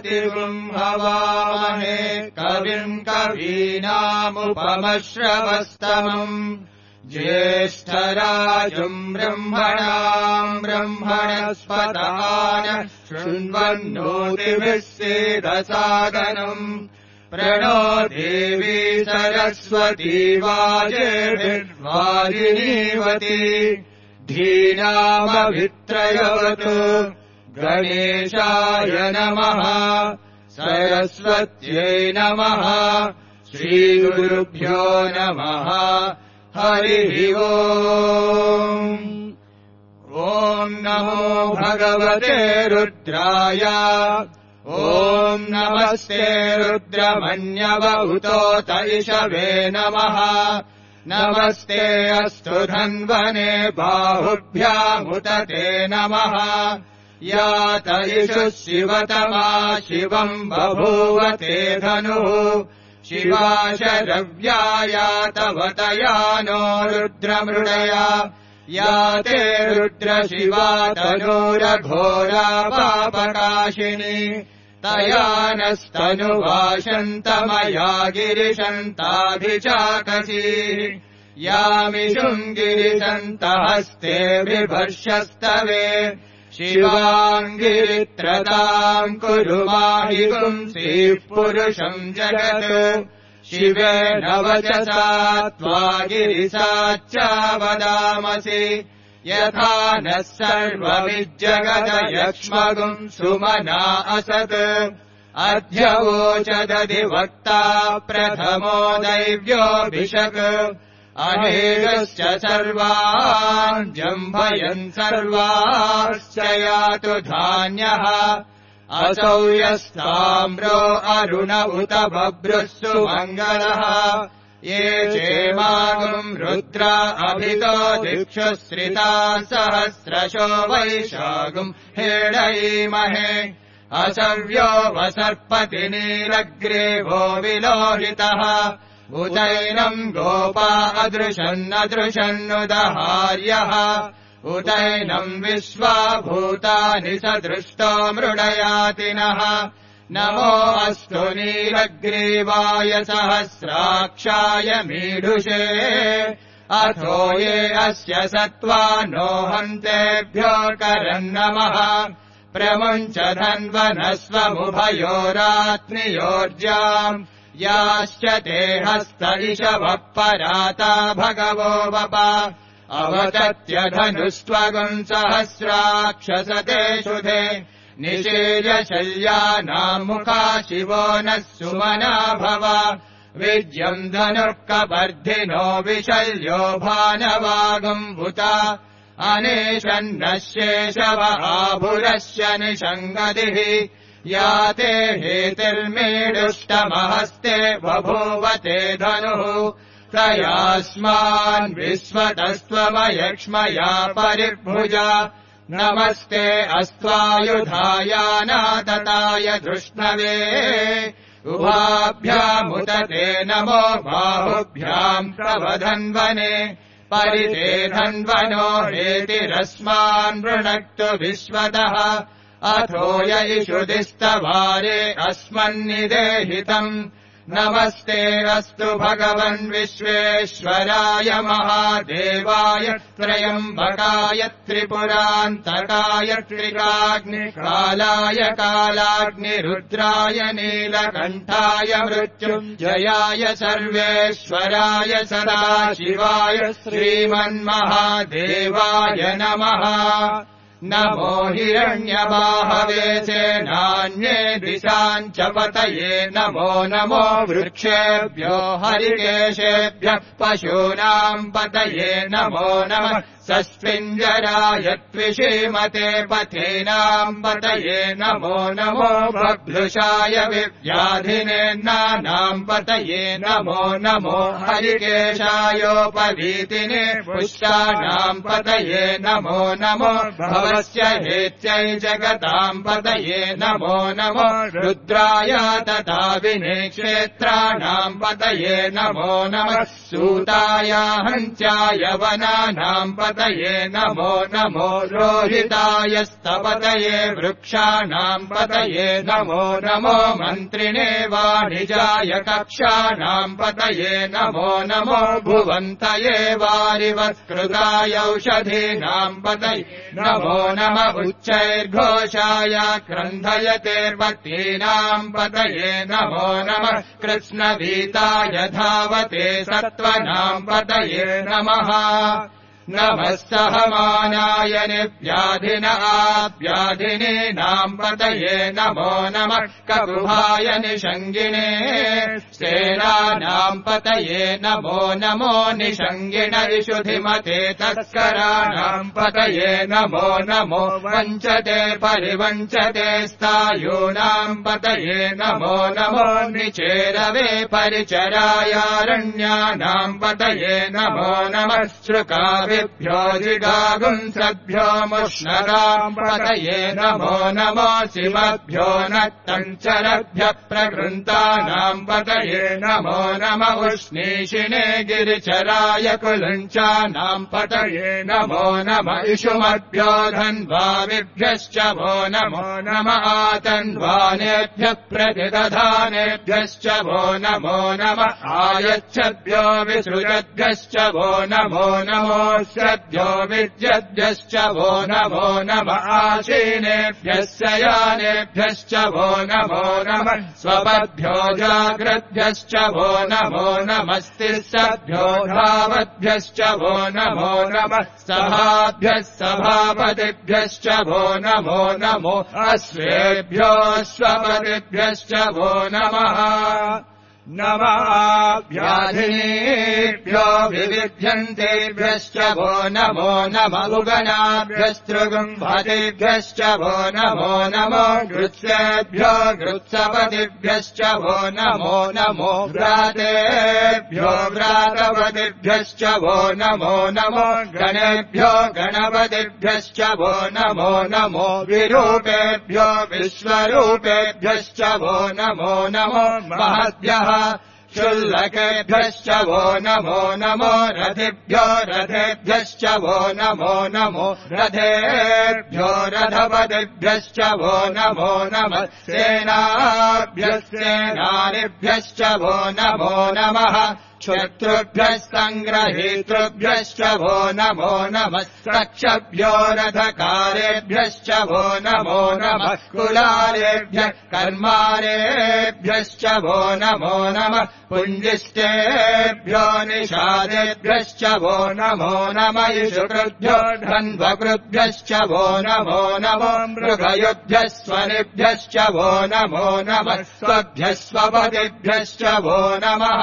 हवामहे कविम् कवीनामुपमश्रवस्तमम् ज्येष्ठराजम् ब्रह्मणाम् ब्रह्मणस्पतान शृण्वन्नोतिभिः सेदसादनम् प्रणो देवी सरस्वती वाजेभिर्वाजिनीवती धीनामभित्रयवतु गणेशाय नमः सरस्वत्यै नमः श्रीगुरुभ्यो नमः हरिः ओम् ॐ नमो भगवते रुद्राय ॐ नमस्ते रुद्रमन्यवहुतोत इषवे नमः नमस्ते अस्तु धन्वने बाहुभ्यामुत ते नमः यात इषुः शिवतमा शिवम् बभूव ते धनुः शिवा शरव्या यातवतया नो रुद्रमृडया याते रुद्रशिवा तनूरघोरा पापकाशिनी तया नस्तनुवाशन्तमया गिरिशन्ताभिचाकसीः यामिषुम् गिरिशन्तहस्ते बिभर्षस्तवे शिवाङ्गिरित्रताम् कुरु माहि पुंसीः पुरुषम् जगत् शिवेन वचसा त्वा गिरिसाच्चावदामसि यथा नः सर्वमिज्जगदयक्ष्मगुम् सुमना असत् अध्यवोचदधिवक्ता प्रथमो दैव्योऽभिषक् अहेगश्च सर्वान् जम्भयन् सर्वाश्च यातु धान्यः असौ यस्ताम्रो अरुण उत बभ्रुः सुमङ्गलः ये चेमागुम् रुद्रा अभितो दिक्षु श्रिताः सहस्रशो वैशागुम् हेडयीमहे असव्यो वसर्पति नीलग्रीवो विलोहितः उदैनम् गोपा अदृशन्नदृशन्नुदहार्यः उदैनम् विश्वा भूतानि सदृष्टो मृडयातिनः नमो अस्तु नीलग्रीवाय सहस्राक्षाय मीढुषे अथो ये अस्य सत्त्वा नो हन्तेभ्यो करम् नमः प्रमुञ्च धन्वनस्वमुभयोरात्नियोर्जाम् याश्च ते हस्त इषवः पराता भगवो वपा अवतत्यधनुस्त्वगुम् सहस्राक्षसते शुधे निषेयशल्यानाम् मुखा शिवो नः सुमना भव विद्यम् धनुर्कपर्धिनो विशल्यो भानवागुम्भुता अनेशन्नः शेषव आभुरस्य निषङ्गदिः याते हेतिर्मीडुष्टमहस्ते बभूवते धनुः तयास्मान् विश्वतस्त्वमयक्ष्मया परिभुजा नमस्ते अस्त्वायुधायानातताय धृष्णवे उभाभ्यामुत ते नमो बाहुभ्याम् प्रवधन्वने परिते धन्वनो हेतिरस्मान् वृणक्तु विश्वतः अथो य इषुदिस्तवारे अस्मन्निदेहितम् नमस्ते अस्तु भगवन् विश्वेश्वराय महादेवाय त्रयम्बकाय त्रिपुरान्तकाय त्रिकाग्निकालाय कालाग्निरुद्राय नीलकण्ठाय मृत्युञ्जयाय सर्वेश्वराय सदाशिवाय श्रीमन्महादेवाय नमः नमो हिरण्यबाहवे सेनान्ये दिशाम् च पतये नमो नमो वृक्षेभ्यो हरिकेशेभ्यः पशूनाम् पतये नमो नमः सस्विञ्जराय त्विषीमते पथेनाम् पतये नमो नमो बभ्रुषाय विव्याधिनेन्नानाम् पतये नमो नमो हरिकेशायोपवीतिने पुष्टानाम् पतये नमो नमो भव नमोऽस्य हेत्यै जगताम् पतये नमो नमो रुद्राय तथा विनेक्षेत्राणाम् पतये नमो नमः सूताय हन्त्याय वनानाम् पतये नमो नमो रोहिताय स्तपतये वृक्षाणाम् पतये नमो नमो मन्त्रिणे वाणिजाय कक्षाणाम् पतये नमो नमो भुवन्तये वारिवत्कृताय औषधीनाम् पतये नमो नम उच्चैर्घोषाय क्रन्धयते पतीनाम् पतये नमो नमः कृष्णवीताय धावते सत्त्वनाम् पतये नमः नमः सहमानाय निव्याधिन आव्याधिनीनाम् पतये नमो नमः ककुभाय निषङ्गिणे सेनानाम् पतये नमो नमो निषङ्गिण इषुधिमते तस्कराणाम् पतये नमो नमो वञ्चते परिवञ्चते स्थायूनाम् पतये नमो नमो निचेरवे परिचरायारण्यानाम् पतये नमो नमः श्रुकाभिभ्यो जिगागुंसभ्यो मुष्णराम् पतये नमो नमो शिवभ्यो नक्तञ्चरभ्यः प्रकृन्तानाम् पतये नमो नम उष्णीषिणे गिरिचराय कुलञ्चानाम् पतये नमो नम इषुमभ्यो धन्वाविभ्यश्च वो नमो नम आतन्वानेभ्यः प्रतिदधानेभ्यश्च वो नमो नम आयच्छद्भ्यो विसृजद्भ्यश्च वो नमो नमोऽस्यद्भ्यो विद्यद्भ्यश्च वो नमो नम आशीनेभ्यः शयानेभ्यश्च वो नमो नमः स्वपद्भ्यो जाग्रद्भ्यश्च वो नमो नमस्तिस्सद्भ्यो धावद्भ्यश्च वो नमो नमः सभाभ्यः सभापतिभ्यश्च वो नमो नमो अश्वेभ्यो स्वपतिभ्यश्च वो नमः नमाभ्याधिनेभ्यो विविध्यन्तेभ्यश्च वो नमो नम उगनाभ्यस्तृगुम्भतेभ्यश्च वो नमो नमो गृत्सेभ्यो गृत्सपतिभ्यश्च वो नमो नमो व्रातेभ्यो व्रातपतिभ्यश्च वो नमो नमो गणेभ्यो गणपतिभ्यश्च वो नमो नमो विरूपेभ्यो विश्वरूपेभ्यश्च वो नमो नमो महद्भ्यः शुल्लकेभ्यश्च वो नमो नमो रथिभ्यो रथेभ्यश्च वो नमो नमो रथेभ्यो रथपतिभ्यश्च वो नमो नमः सेनाभ्यः सेनानिभ्यश्च वो नमो नमः शत्रुभ्यः सङ्ग्रहीतृभ्यश्च वो नमो नमः रक्षभ्यो रथकारेभ्यश्च वो नमो नमः कुलालेभ्यः कर्मारेभ्यश्च वो नमो नमः पुञ्जिष्टेभ्यो निषादेभ्यश्च वो नमो नमः इषुकृभ्यो धन्वकृभ्यश्च वो नमो नमो मृगयुभ्यः स्वनिभ्यश्च वो नमो नमः स्वभ्यः स्वपतिभ्यश्च वो नमः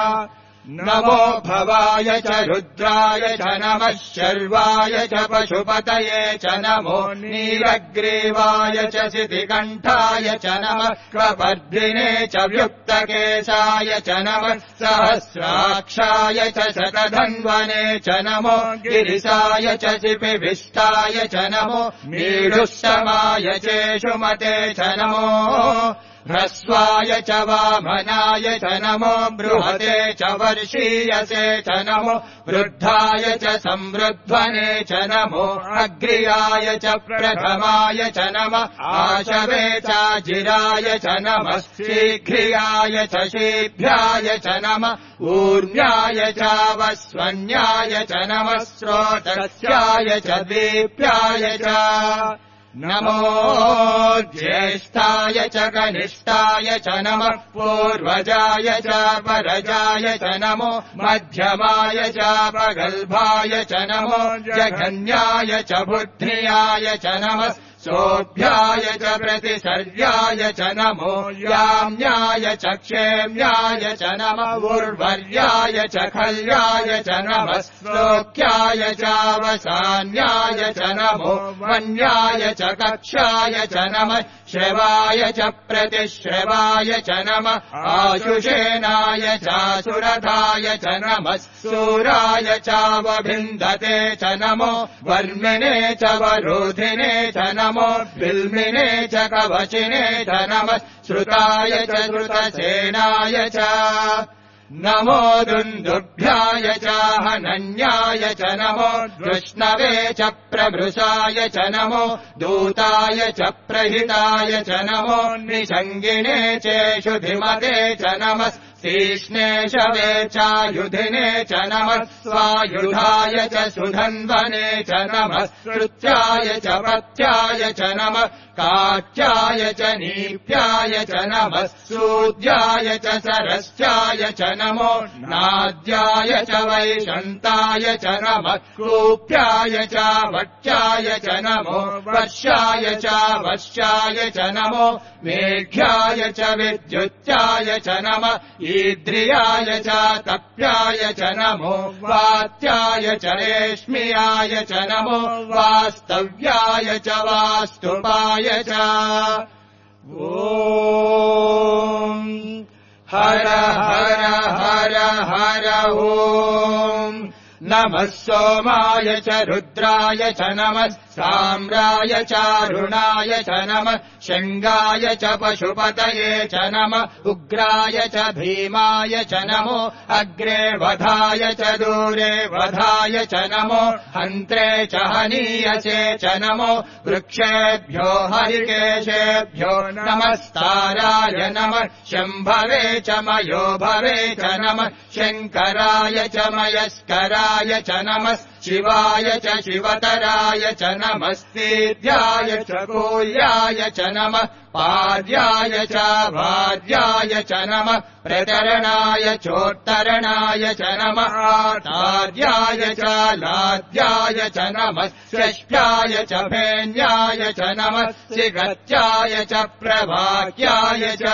नमो भवाय च रुद्राय च नमः शर्वाय च पशुपतये च नमो नीलग्रीवाय च शितिकण्ठाय च नमः कपर्दिने च व्युक्तकेशाय च नमः सहस्राक्षाय च शतधन्वने च नमो गिरिशाय च शिपिविष्टाय च नमो मीढुष्टमाय चेषुमते च नमो ह्रस्वाय च वामनाय च नमो बृहते च वर्षीयसे च नमो वृद्धाय च संवृध्वने च नमो अग्र्याय च प्रथमाय च नमः आशवे चाजिराय च नमः शीघ्रियाय च शीभ्याय च नमः ऊर्म्याय च वस्वन्याय च नमः स्रोतस्याय च दीप्याय च नमो ज्येष्ठाय च कनिष्ठाय च नमः पूर्वजाय च परजाय च नमो मध्यमाय च पगल्भाय च नमो जघन्याय च बुद्ध्याय च नमः सोऽभ्याय च प्रतिसर्याय च नमो याम्याय च क्षेम्याय च नमः उर्वर्याय च खल्याय च नमः श्लोक्याय चावसान्याय च नमो वन्याय च कक्षाय च नमः श्रवाय च प्रतिश्रवाय च नमः आशुषेनाय चासुरथाय च नमः सूराय चावभिन्दते च नमो वर्मिणे च वरोधिने च नमो बिल्मिने च कवचिने च नमः श्रुताय च श्रुतसेनाय च नमो दुन्दुभ्याय च हनन्याय च नमो कृष्णवे च प्रभृशाय च नमो दूताय च प्रहिताय च नमो निषङ्गिने चेषुधिमते च नमः तीक्ष्णे शवे चायुधिने च नमः स्वायुधाय च सुधन्वने च नमः श्रुत्याय च पथ्याय च नमः काट्याय च नीप्याय च नमः सूद्याय च सरस्याय च नमो नाद्याय च वैशन्ताय च नमः कूप्याय च वट्याय च नमो वर्षाय च वश्याय च नमो मेघ्याय च विद्युत्याय च नमः ईद्रियाय च तप्याय च नमो वात्याय च रेश्म्याय च नमो वास्तव्याय च वास्तुपाय च ॐ हर हर हर हर ॐ नमः सोमाय च रुद्राय च नमः साम्राय चारुणाय च नमः शृङ्गाय च पशुपतये च नमः उग्राय च भीमाय च नमो अग्रे वधाय च दूरे वधाय च नमो हन्त्रे च हनीयसे च नमो वृक्षेभ्यो हरिकेशेभ्यो नमस्ताराय नमः शम्भवे च मयो भवे च नमः शङ्कराय च मयस्कराय च नमः शिवाय च शिवतराय च नमस्तेभ्याय च कोल्याय च नमः पाद्याय च भाद्याय च नमः प्रतरणाय चोत्तरणाय च नमः आचार्याय च लाद्याय च नमः षष्ठ्याय च भेन्याय च नमः सिगत्याय च प्रभाक्याय च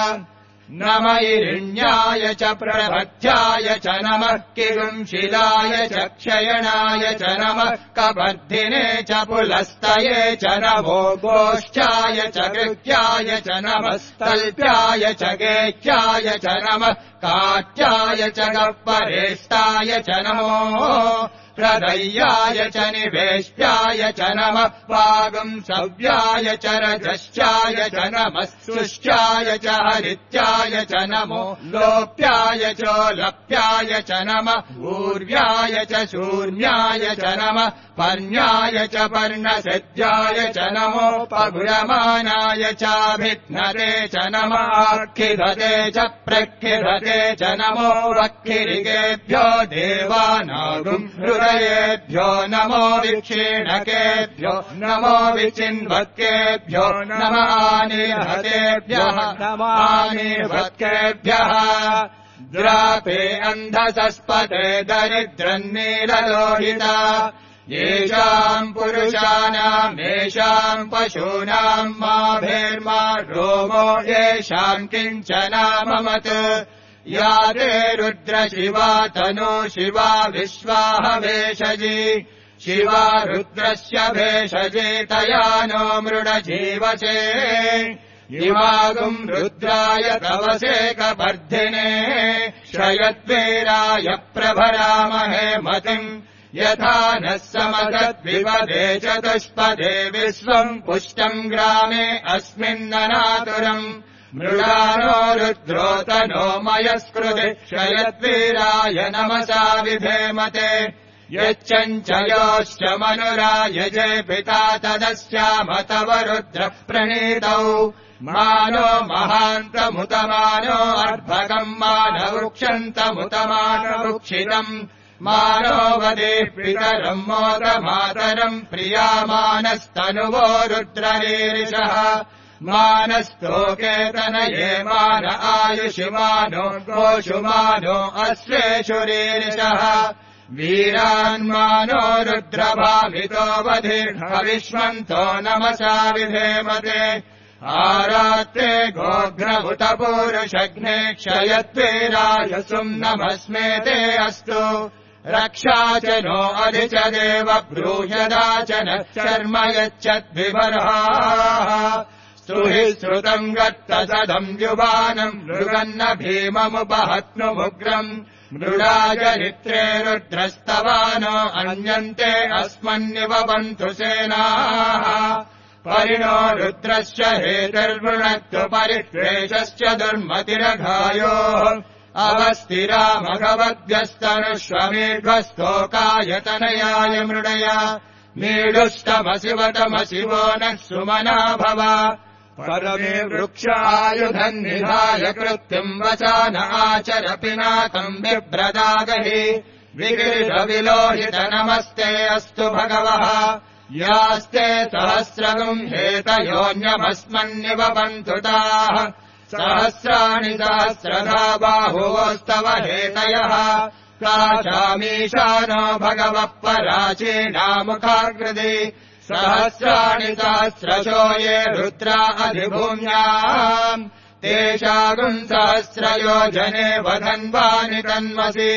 नम इरिण्याय च प्रभत्याय च नमः किगुंशिलाय च क्षयणाय च नमः कबर्धिने च पुलस्तये च नमो गोष्ठाय च कृत्याय च नमः तल्प्याय च गेह्याय च नमः काट्याय च गह्वरेष्टाय च नमो प्रदय्याय च निवेश्याय च नमः वागुंसव्याय च रजश्चाय च नमः सुष्ट्याय च हरित्याय च नमो लोप्याय च लप्याय च नमः ऊर्व्याय च शून्याय च नमः पर्ण्याय च पर्णसिद्ध्याय च नमो पगुरमानाय चाभिघ्नते च नमः आक्षिधते च प्रक्षिधते च नमो वक्षिरिगेभ्यो देवानागुम् हृदयेभ्यो नमो विक्षीणकेभ्यो नमो विचिन्वत्केभ्यो नमः आनिर्हतेभ्यः नमः आनिर्वत्केभ्यः द्रापे अन्धसस्पते दरिद्रन्नीललोहिता येषाम् पुरुषाणाम् येषाम् पशूनाम् माभेर्मा रोमो येषाम् किञ्चनाममत् या ते रुद्र शिवा तनु शिवा विश्वाह भेषजी शिवा रुद्रस्य भेषजे तया नो मृडजीवसे इमागुम् रुद्राय तवसे कपर्धिने श्रयद्वीराय प्रभरामहे मतिम् यथा नः समदद्विपदे चतुष्पदे विश्वम् पुष्टम् ग्रामे अस्मिन्ननातुरम् मृडानो रुद्रोतनो मयस्कृति क्षयद्वीराय नमसा विधेमते यच्चञ्चयोश्च मनुरायजे पिता तदस्याम तव रुद्र प्रणीतौ मानो महान्तमुतमानो अर्भकम् मानवृक्षन्तमुतमानवृक्षितम् मानो वदे पितरम् मोदमातरम् प्रियामानस्तनुवो रुद्ररीरिषः मानस्तोकेतनये मान आयुषिमानो गोषुमानो अश्वेषु रीरिषः वीरान्मानो रुद्रभामितो वधिर्हविष्मन्तो नमसा विधेमते आरात्रे गोघ्रभुत पूरुषघ्ने क्षयद्वीरायसुम् नमस्मेते अस्तु रक्षा च नो अधि च देव ब्रूह्यदा च नः शर्म यच्छद्विबर्हाः स्तुहि श्रुतम् गत्तसदम् युवानम् मृगन्न भीममुपहत्नुमुग्रम् मृडाजरित्रे रुद्रस्तवानो अन्यन्ते अस्मन्निवबन्तु सेनाः परिणो रुद्रश्च हेतुर्वृणक्तु परिष्वेशश्च दुर्मतिरघायोः अवस्थिरा मघवद्भ्यस्तनुष्वमेध्वस्तोकायतनयाय मृडया मीडुष्टमशिवतमशिवो नः सुमना भव परमे वृक्षायुधम् निधाय कृत्तिम् वचान आचर पिनाकम् बिभ्रदागहि विगिरिधविलोहित नमस्ते अस्तु भगवः यास्ते सहस्रगुम् हेतयोऽन्यभस्मन्निवबन्तु ताः सहस्राणि सहस्रधा बाहुवोस्तव हेतयः काशामीशानो भगवः पराचीनामुखाग्रदि सहस्राणि सहस्रशो ये रुद्रा अधिभूम्याम् तेषागुम् सहस्रयोजने वधन्वानि तन्मसि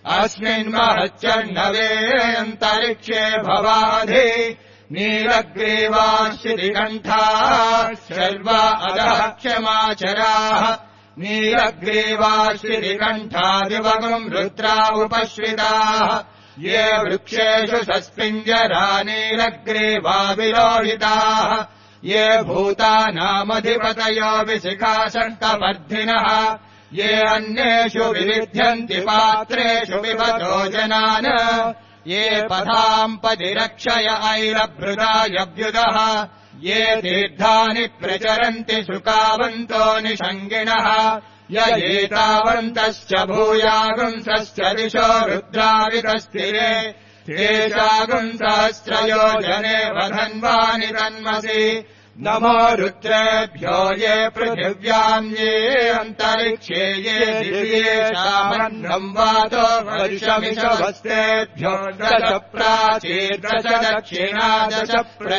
अस्मिन्महच्चर्णवेऽन्तरिक्षे भवाधि नीलग्रीवाश्रिकण्ठाः शर्वा अधः क्षमाचराः नीलग्रीवाश्रिकण्ठादिवगुम् रुद्रा उपश्रिताः ये वृक्षेषु सस्पिञ्जरा नीलग्रीवा विलोहिताः ये भूतानामधिपतयो विशिखाशक्तवर्धिनः ये अन्येषु विविध्यन्ति पात्रेषु पिबतो जनान् ये पथाम् पदिरक्षय ऐरभृदायभ्युदः ये तीर्थानि प्रचरन्ति शुकावन्तो निषङ्गिणः य एतावन्तश्च भूयागुंसश्च दिशो रुद्रावितस्थिरे तेषागुम् सहस्रयोजने वधन्वानि तन्मसि नमो रुद्रेभ्यो ये पृथिव्याम् ये अन्तरिक्षे ये दिव्येषामन्नम् वातो वर्षमिषवस्तेभ्यो दश प्राचीर्दश दक्षिणा दश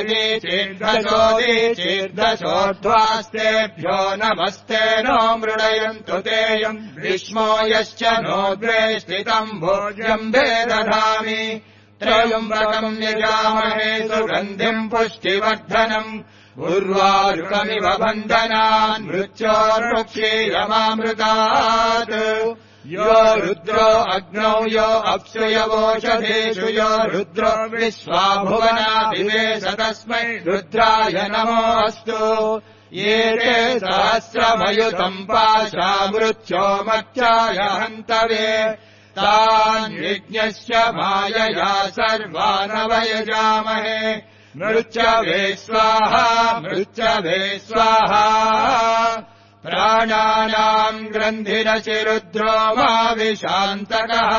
प्रतीचीर्दशोदीचीर्दशोर्ध्वास्तेभ्यो नमस्ते नो मृडयन्तु तेयम् विष्मो यश्च नो द्वे स्थितम् भोज्यम्भे दधामि त्रयम्बकम् यजामहे सुगन्धिम् पुष्टिवर्धनम् उर्वारुकमिव बन्धनान् मृत्योर्मुक्षीयमामृतात् यो रुद्रो अग्नौ यो अप्सु यवोषधेषु यो रुद्रो विश्वा भुवनादिवेश तस्मै रुद्राय नमो अस्तु ये ते सहस्रमयुतम् पाशा मृत्यो मत्याय हन्तवे तान् यज्ञस्य मायया सर्वानवयजामहे मृच्छवे स्वाहा मृच्छवे स्वाहा प्राणानाम् ग्रन्थिरचिरुद्रो मा विशान्तकः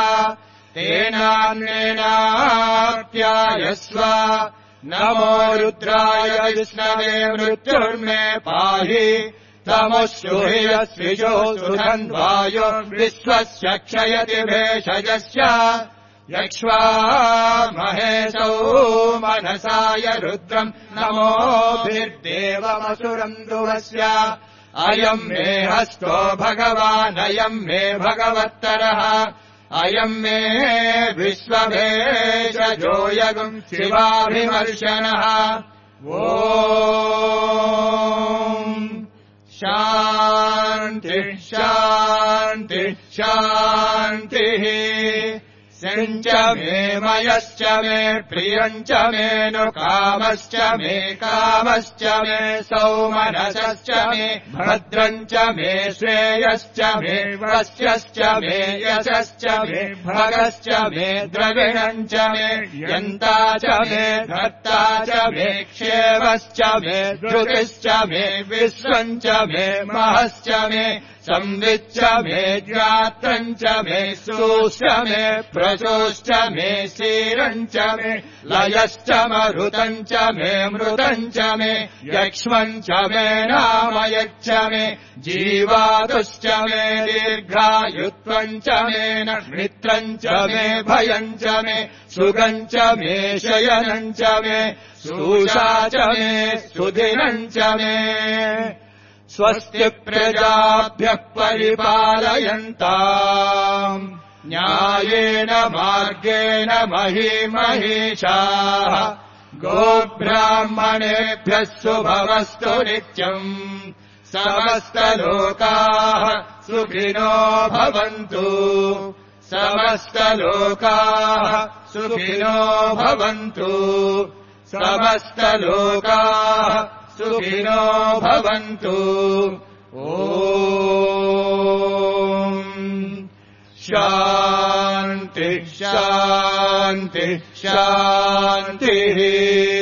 तेनान्येनाप्यायस्व नमो रुद्राय विष्णवे मृत्युर्मे पाहि तमुष्युहि यस्विशो सुधन्वायो विश्वस्य क्षयति भेषजस्य यक्ष्वा महेशौ मनसाय रुद्रम् नमोभिर्देवमसुरम् ध्रुवस्य अयम् मे हस्तो भगवानयम् मे भगवत्तरः अयम् मे विश्वभेषजो यगुम् शिवाभिमर्शनः ॐ शान्तिः शान्तिः शान्तिः सिञ्च मे मयश्च मे प्रियम् च मे नु कामश्च मे सौमनसश्च मे भद्रम् च मे श्रेयश्च मे वस्यश्च मे यशश्च मे भगश्च मे द्रविणम् च मे यन्ता च मे धर्ता च मे क्षेमश्च मे धृतिश्च मे विश्वम् च मे महश्च मे संविच्च मे ज्ञात्रम् च मे सूश्च मे प्रचोश्च मे शीरम् च मे लयश्च मरुतम् च मे मृतम् च मे यक्ष्मम् च मे नामयच्च मे जीवातुश्च मे दीर्घायुत्वम् च मे मित्रम् च मे भयम् च मे सुखम् च मे शयनम् च मे सूषा च मे सुदिनम् च मे स्वस्ति प्रजाभ्यः परिपालयन्ताम् न्यायेन मार्गेण महीमहीषाः गोब्राह्मणेभ्यः शुभमस्तु नित्यम् समस्तलोकाः सुखिनो भवन्तु समस्तलोकाः सुखिनो भवन्तु समस्तलोकाः सुखिनो भवन्तु ॐ शान्ति शान्ति शान्तिः